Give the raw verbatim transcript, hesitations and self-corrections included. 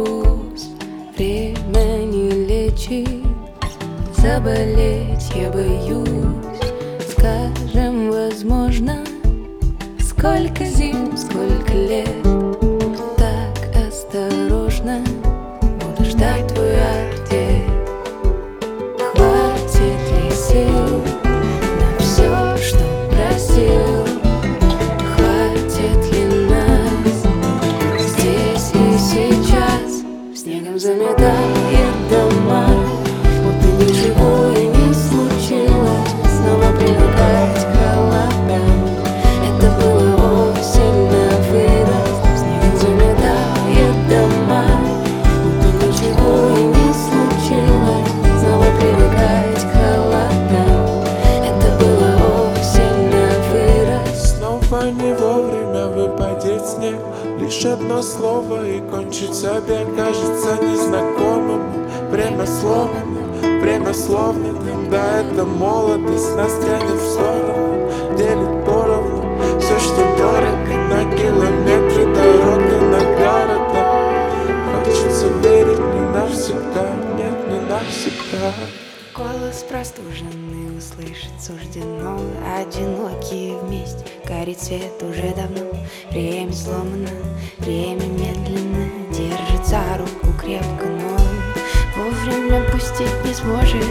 груз. Время не лечит, заболеть я боюсь. Скажем, возможно, сколько зим, сколько лет. Так осторожно буду ждать твой ответ. Хватит ли сил на все, что просил? Хватит ли нас здесь и сейчас? Снегом заметает дома, будто ничего и не случилось. Снова привыкать к холодам. Это было осень на вырост. Снегом заметает дома, будто ничего и не случилось. Снова привыкать к холодам. Это было осень на вырост. Снова не вовремя выпадет снег. Лишь одно слово и кончится бег. Кажется незнакомым время сломано, время словно тогда это молодость. Нас тянет в сторону, делит поровну. Все, что дорого, на километры дороги, на города. Хочется верить не навсегда, нет, не навсегда. Голос простуженный услышать суждено. Одинокие вместе, горит свет уже давно. Время сломано, время медленно держит за руку крепко, но вовремя пустить не сможет.